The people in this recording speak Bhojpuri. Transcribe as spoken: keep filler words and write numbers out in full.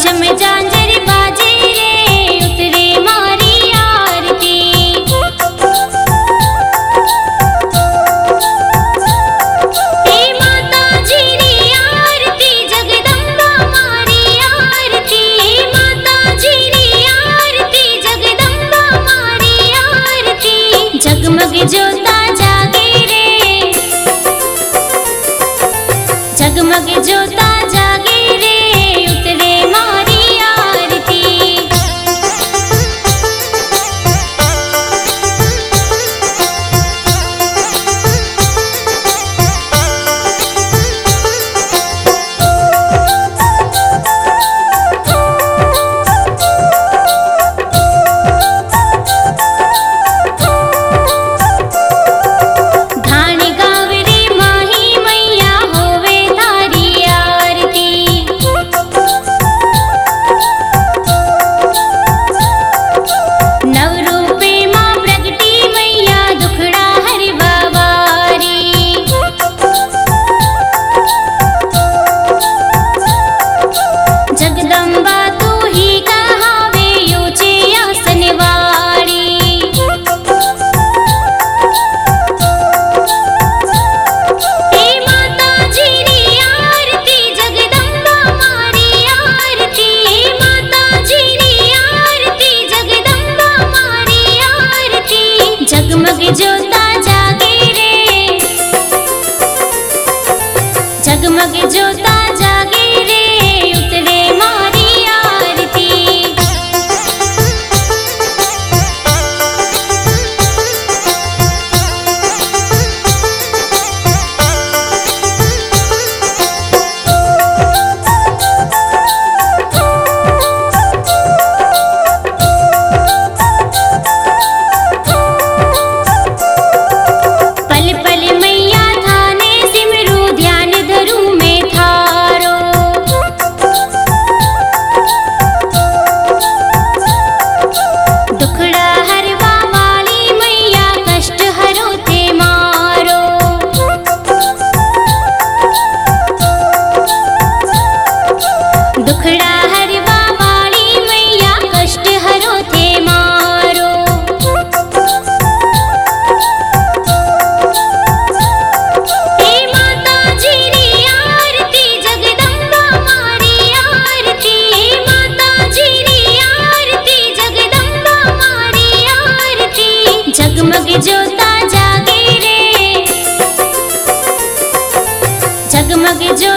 छम झांझर बाजे रे उतरे मारी आरती। हे माता जी री आरती जगदम्बा मारी आरती। हे माता जी री आरती जगदम्बा मारी आरती। जगमग ज्योता जागे रे जगमग ज्योता जागे रे उतरे मारी आरती। धान गाँव रे माही मैया होवे तारी आरती। नव रूपे माँ प्रगटी मैया दुखड़ा हरवा वारी। जगदम्बा तू ही कहावे ऊंचे आसन वाली। हे माता जी री आरती जगदम्बा मारी आरती। हे माता जी री आरती जगदम्बा मारी आरती। जगमग ज्योता जागे रे जगमग ज्योता जागे रे उतरे मारी आरती। पल पल मैया थाने सिमरू ध्यान धरू में थारो। दुखड़ा हरवा वाली मैया कष्ट हरो थे मारो। दुखड़ा हरवा वाली मैया कष्ट हरो थे मारो। हे माता जी री आरती जगदम्बा मारी आरती। हे माता जी री आरती जगदम्बा मारी आरती। जगमग ज्योता जागे रे जगमग ज्योता